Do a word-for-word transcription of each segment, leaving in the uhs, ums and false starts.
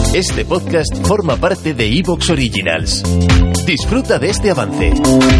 Este podcast forma parte de iVoox Originals. Disfruta de este avance.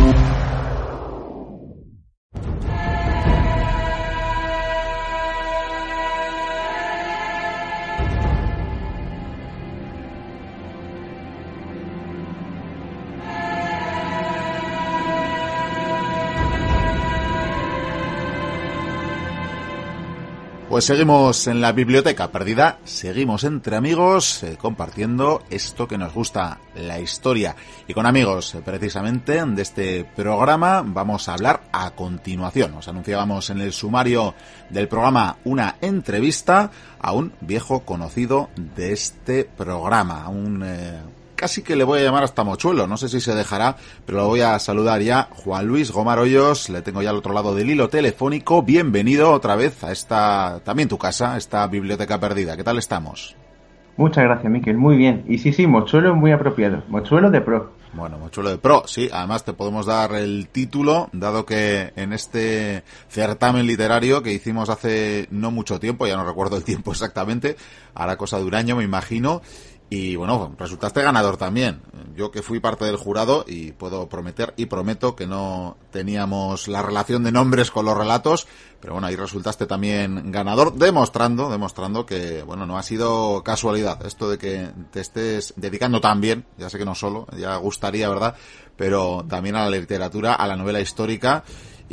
Pues seguimos en la biblioteca perdida, seguimos entre amigos, eh, compartiendo esto que nos gusta, la historia. Y con amigos, eh, precisamente, de este programa vamos a hablar a continuación. Os anunciábamos en el sumario del programa una entrevista a un viejo conocido de este programa, a un... Eh, casi que le voy a llamar hasta mochuelo, no sé si se dejará, pero lo voy a saludar ya. Juan Luis Gomar Hoyos, le tengo ya al otro lado del hilo telefónico. Bienvenido otra vez a esta, también tu casa, esta biblioteca perdida. ¿Qué tal estamos? Muchas gracias, Miquel, muy bien. Y sí, sí, mochuelo muy apropiado, mochuelo de pro. Bueno, mochuelo de pro, sí, además te podemos dar el título, dado que en este certamen literario que hicimos hace no mucho tiempo, ya no recuerdo el tiempo exactamente, hará cosa de un año me imagino. Y bueno, resultaste ganador también. Yo que fui parte del jurado y puedo prometer y prometo que no teníamos la relación de nombres con los relatos, pero bueno, ahí resultaste también ganador, demostrando, demostrando que, bueno, no ha sido casualidad esto de que te estés dedicando tan bien, ya sé que no solo, ya gustaría, ¿verdad?, pero también a la literatura, a la novela histórica,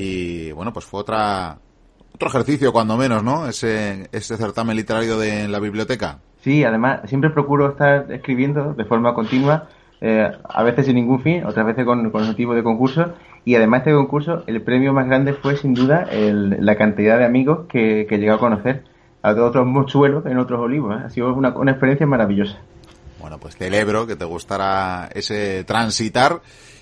y bueno, pues fue otra, otro ejercicio cuando menos, ¿no?, ese, ese certamen literario de la biblioteca. Sí, además siempre procuro estar escribiendo de forma continua, eh, a veces sin ningún fin, otras veces con, con objetivo de concurso, y además este concurso, el premio más grande fue sin duda el, la cantidad de amigos que, que he llegado a conocer, a otros mochuelos en otros olivos, ¿eh? Ha sido una, una experiencia maravillosa. Bueno, pues celebro que te gustara ese transitar.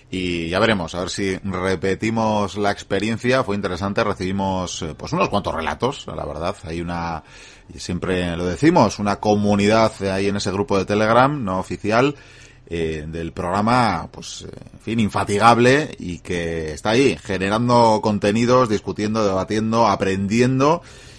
Y ya veremos, a ver si repetimos la experiencia. Fue interesante, recibimos pues unos cuantos relatos, la verdad. Hay una, y siempre lo decimos, una comunidad ahí en ese grupo de Telegram no oficial eh, del programa, pues en fin, infatigable, y que está ahí generando contenidos, discutiendo, debatiendo, aprendiendo,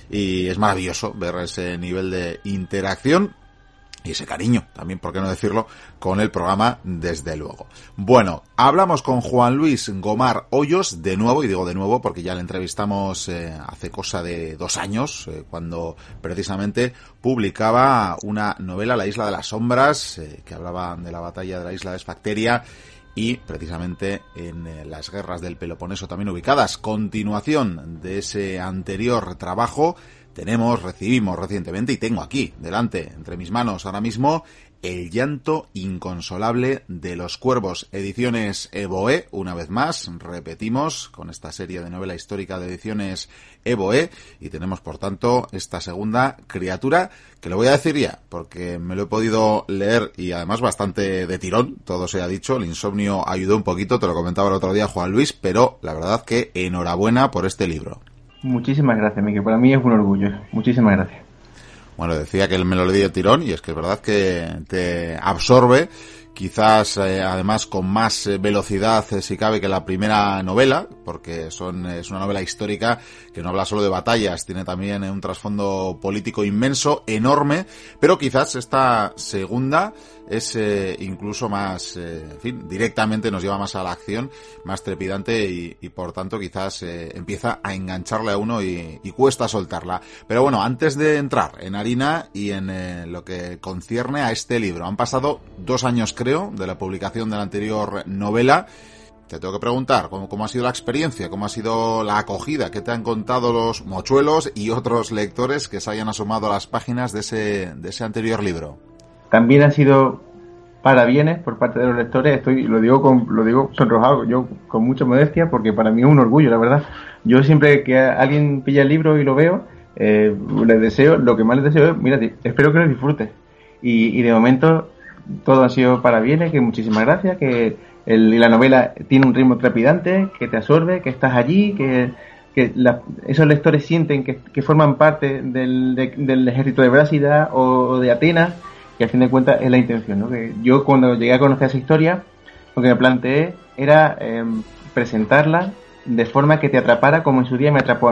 y es maravilloso ver ese nivel de interacción y ese cariño, también, por qué no decirlo, con el programa, desde luego. Bueno, hablamos con Juan Luis Gomar Hoyos, de nuevo, y digo de nuevo porque ya le entrevistamos eh, hace cosa de dos años, eh, cuando precisamente publicaba una novela, La Isla de las Sombras, eh, que hablaba de la batalla de la isla de Esfacteria, y precisamente en eh, las guerras del Peloponeso también ubicadas. Continuación de ese anterior trabajo, tenemos, recibimos recientemente, y tengo aquí, delante, entre mis manos ahora mismo, El llanto inconsolable de los cuervos, ediciones Eboe, una vez más, repetimos, con esta serie de novela histórica de ediciones Eboe, y tenemos, por tanto, esta segunda criatura, que lo voy a decir ya, porque me lo he podido leer, y además bastante de tirón, todo se ha dicho, el insomnio ayudó un poquito, te lo comentaba el otro día, Juan Luis, pero la verdad que enhorabuena por este libro. Muchísimas gracias, Miguel. Para mí es un orgullo. Muchísimas gracias. Bueno, decía que él me lo dio tirón, y es que es verdad que te absorbe, quizás eh, además con más eh, velocidad, eh, si cabe, que la primera novela, porque son es una novela histórica que no habla solo de batallas, tiene también eh, un trasfondo político inmenso, enorme, pero quizás esta segunda es eh, incluso más, eh, en fin, directamente nos lleva más a la acción, más trepidante, y, y por tanto quizás eh, empieza a engancharle a uno y, y cuesta soltarla. Pero bueno, antes de entrar en harina y en eh, lo que concierne a este libro, han pasado dos años, creo, de la publicación de la anterior novela. Te tengo que preguntar cómo, cómo ha sido la experiencia, cómo ha sido la acogida, qué te han contado los mochuelos y otros lectores que se hayan asomado a las páginas de ese, de ese anterior libro. También han sido parabienes por parte de los lectores. Estoy, lo digo con, lo digo sonrojado, yo con mucha modestia, porque para mí es un orgullo, la verdad. Yo siempre que alguien pilla el libro y lo veo, eh, les deseo, lo que más les deseo es, mira, espero que lo disfrutes. Y, y de momento todo ha sido parabienes, que muchísimas gracias, que el, la novela tiene un ritmo trepidante, que te absorbe, que estás allí, que, que la, esos lectores sienten que, que forman parte del, de, del ejército de Brásida o, o de Atenas, que a fin de cuentas es la intención, ¿no? Que yo cuando llegué a conocer esa historia, lo que me planteé era eh, presentarla de forma que te atrapara como en su día me atrapó a mí.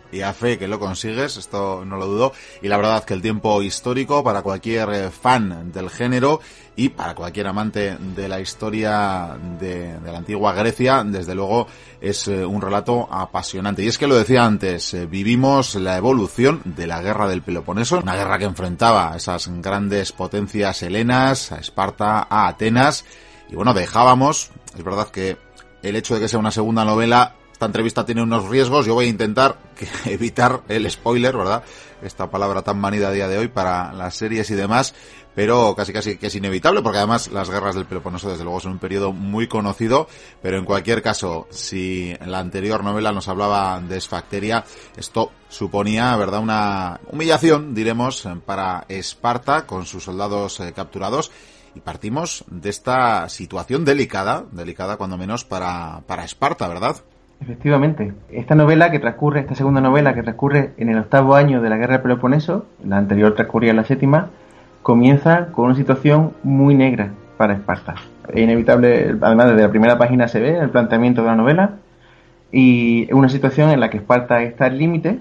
y a fe que lo consigues, esto no lo dudo, y la verdad que el tiempo histórico para cualquier fan del género y para cualquier amante de la historia de, de la antigua Grecia, desde luego es eh, un relato apasionante. Y es que lo decía antes, eh, vivimos la evolución de la guerra del Peloponeso, una guerra que enfrentaba a esas grandes potencias helenas, a Esparta, a Atenas, y bueno, dejábamos, es verdad que el hecho de que sea una segunda novela, esta entrevista tiene unos riesgos, yo voy a intentar que, evitar el spoiler, ¿verdad? Esta palabra tan manida a día de hoy para las series y demás, pero casi casi que es inevitable, porque además las guerras del Peloponeso desde luego son un periodo muy conocido, pero en cualquier caso, si la anterior novela nos hablaba de Esfacteria, esto suponía, ¿verdad?, una humillación, diremos, para Esparta con sus soldados eh, capturados, y partimos de esta situación delicada, delicada cuando menos para, para Esparta, ¿verdad? Efectivamente. Esta novela que transcurre, esta segunda novela que transcurre en el octavo año de la guerra del Peloponeso, la anterior transcurría en la séptima, comienza con una situación muy negra para Esparta. Es inevitable, además desde la primera página se ve el planteamiento de la novela, y es una situación en la que Esparta está al límite,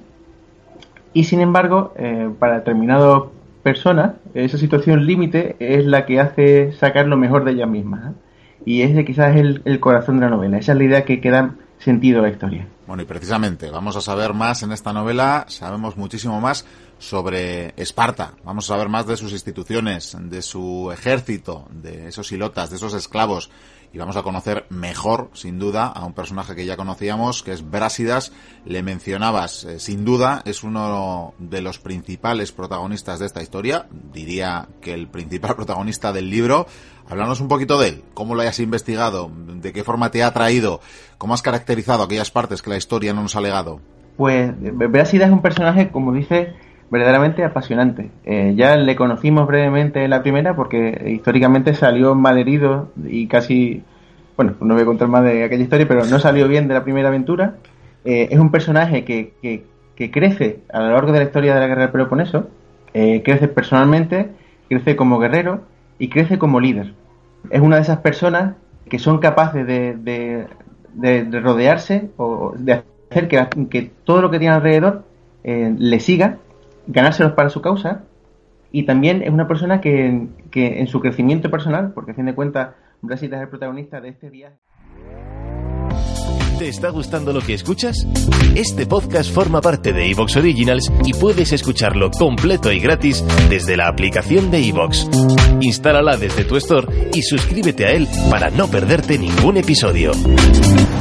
y sin embargo, eh, para determinadas personas, esa situación límite es la que hace sacar lo mejor de ellas mismas, ¿eh? Y ese quizás es el, el corazón de la novela, esa es la idea que queda sentido a la historia. Bueno, y precisamente vamos a saber más en esta novela, sabemos muchísimo más sobre Esparta, vamos a saber más de sus instituciones, de su ejército, de esos hilotas, de esos esclavos, y vamos a conocer mejor, sin duda, a un personaje que ya conocíamos, que es Brásidas. Le mencionabas, eh, sin duda, es uno de los principales protagonistas de esta historia, diría que el principal protagonista del libro. Háblanos un poquito de él, cómo lo hayas investigado, de qué forma te ha atraído, cómo has caracterizado aquellas partes que la historia no nos ha legado. Pues Brásidas es un personaje, como dices, verdaderamente apasionante. Eh, ya le conocimos brevemente en la primera porque históricamente salió malherido y casi, bueno, no voy a contar más de aquella historia, pero no salió bien de la primera aventura. Eh, es un personaje que, que, que crece a lo largo de la historia de la guerra del Peloponeso, eh, crece personalmente, crece como guerrero y crece como líder. Es una de esas personas que son capaces de, de, de, de rodearse o de hacer que, que todo lo que tiene alrededor eh, le siga, ganárselos para su causa, y también es una persona que, que en su crecimiento personal, porque a fin de cuentas Brásidas es el protagonista de este viaje. ¿Te está gustando lo que escuchas? Este podcast forma parte de iVoox Originals y puedes escucharlo completo y gratis desde la aplicación de iVoox. Instálala desde tu store y suscríbete a él para no perderte ningún episodio.